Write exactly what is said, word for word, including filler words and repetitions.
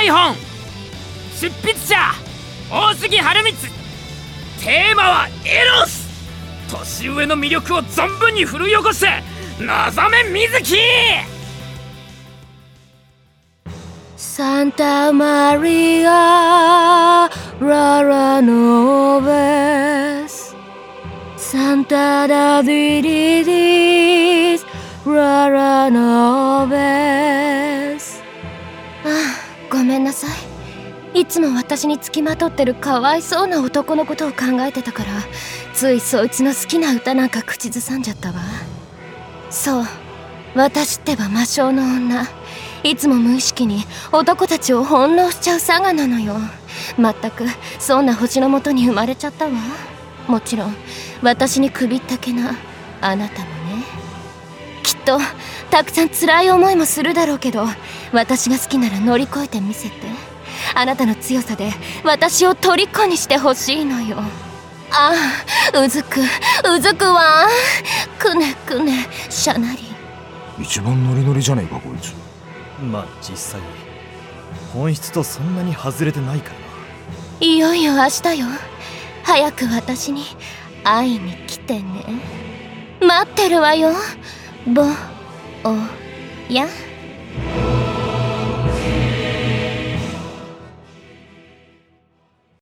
い本、執筆者大杉春光、テーマはエロス。年上の魅力を存分に振るい起こして望め水木。 サンタマリアララノベス、サンタダディディディスララノベス。ああ、ごめんなさい。いつも私につきまとってるかわいそうな男のことを考えてたから、ついそいつの好きな歌なんか口ずさんじゃったわ。そう、私ってば魔性の女。いつも無意識に男たちを翻弄しちゃうサガなのよ。まったくそんな星のもとに生まれちゃったわ。もちろん私に首ったけなあなたもね。きっとたくさん辛い思いもするだろうけど、私が好きなら乗り越えてみせて。あなたの強さで私を虜にしてほしいのよ。ああ、うずくうずくわ。くねくねしゃなり。 一番ノリノリじゃねえかこいつ。 まあ実際本質とそんなに外れてないからな。 いよいよ明日よ。早く私に会いに来てね。待ってるわよ、ぼおや。